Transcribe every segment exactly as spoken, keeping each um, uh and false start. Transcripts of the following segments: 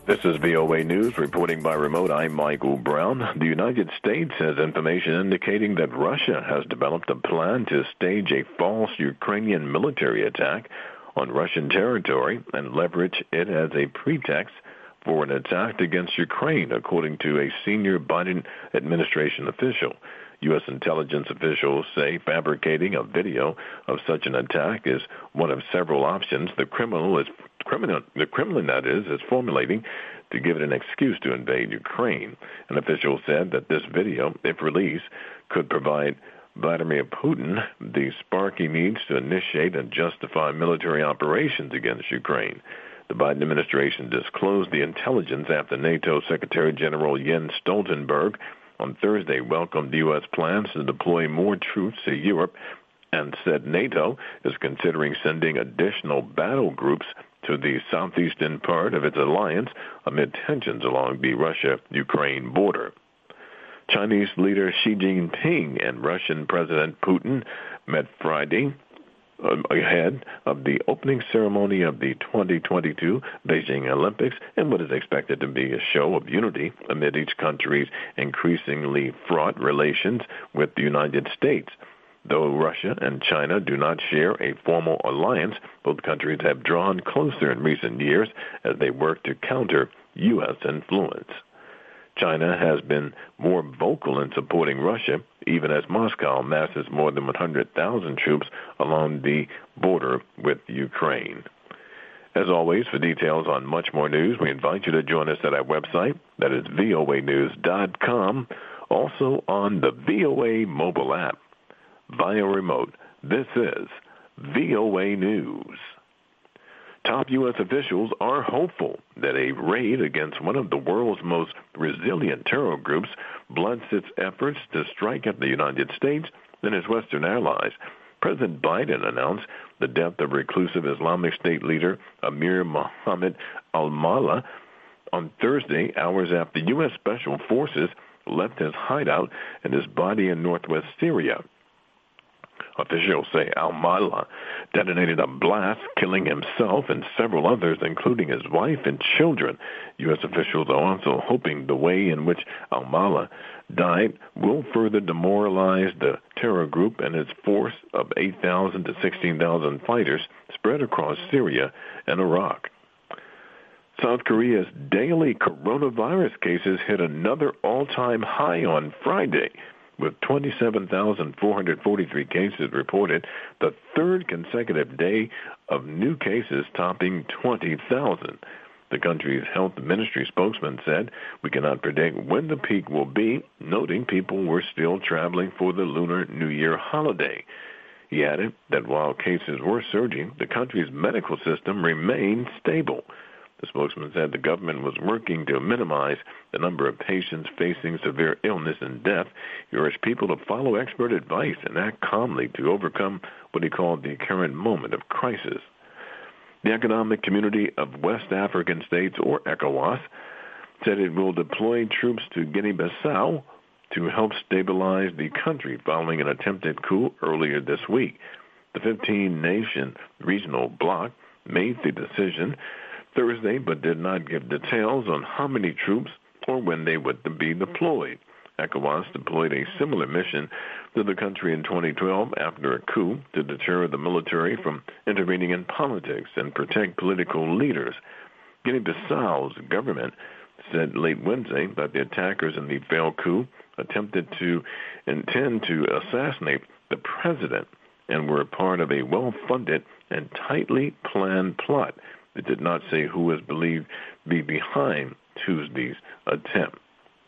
This is V O A News, reporting by remote. I'm Michael Brown. The United States has information indicating that Russia has developed a plan to stage a false Ukrainian military attack on Russian territory and leverage it as a pretext for an attack against Ukraine, according to a senior Biden administration official. U S intelligence officials say fabricating a video of such an attack is one of several options the criminal is criminal the Kremlin that is is formulating to give it an excuse to invade Ukraine. An official said that this video, if released, could provide Vladimir Putin the spark he needs to initiate and justify military operations against Ukraine. The Biden administration disclosed the intelligence after NATO Secretary General Jens Stoltenberg on Thursday welcomed U S plans to deploy more troops to Europe and said NATO is considering sending additional battle groups to the southeastern part of its alliance amid tensions along the Russia-Ukraine border. Chinese leader Xi Jinping and Russian President Putin met Friday ahead of the opening ceremony of the twenty twenty-two Beijing Olympics in what is expected to be a show of unity amid each country's increasingly fraught relations with the United States. Though Russia and China do not share a formal alliance, both countries have drawn closer in recent years as they work to counter U S influence. China has been more vocal in supporting Russia, even as Moscow masses more than one hundred thousand troops along the border with Ukraine. As always, for details on much more news, we invite you to join us at our website, that is V O A news dot com, also on the V O A mobile app. Via remote, this is V O A News. Top U S officials are hopeful that a raid against one of the world's most resilient terror groups blunts its efforts to strike at the United States and its Western allies. President Biden announced the death of reclusive Islamic State leader Amir Mohammed al-Maleh on Thursday, hours after U S Special Forces left his hideout and his body in northwest Syria. Officials say al-Maleh detonated a blast, killing himself and several others, including his wife and children. U S officials are also hoping the way in which al-Maleh died will further demoralize the terror group and its force of eight thousand to sixteen thousand fighters spread across Syria and Iraq. South Korea's daily coronavirus cases hit another all-time high on Friday, with twenty-seven thousand four hundred forty-three cases reported, the third consecutive day of new cases topping twenty thousand. The country's health ministry spokesman said, "We cannot predict when the peak will be," noting people were still traveling for the Lunar New Year holiday. He added that while cases were surging, the country's medical system remained stable. The spokesman said the government was working to minimize the number of patients facing severe illness and death. He urged people to follow expert advice and act calmly to overcome what he called the current moment of crisis. The Economic Community of West African States, or ECOWAS, said it will deploy troops to Guinea-Bissau to help stabilize the country following an attempted coup earlier this week. The fifteen-nation regional bloc made the decision Thursday, but did not give details on how many troops or when they would be deployed. ECOWAS deployed a similar mission to the country in twenty twelve after a coup to deter the military from intervening in politics and protect political leaders. Guinea-Bissau's government said late Wednesday that the attackers in the failed coup attempted to intend to assassinate the president and were part of a well-funded and tightly planned plot. It did not say who was believed to be behind Tuesday's attempt.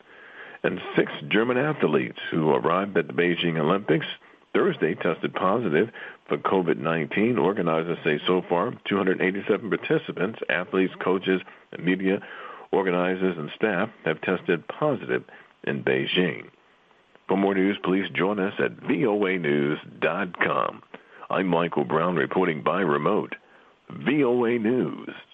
And six German athletes who arrived at the Beijing Olympics Thursday tested positive for COVID nineteen. Organizers say so far two hundred eighty-seven participants, athletes, coaches, and media organizers and staff have tested positive in Beijing. For more news, please join us at V O A news dot com. I'm Michael Brown reporting by remote. V O A News.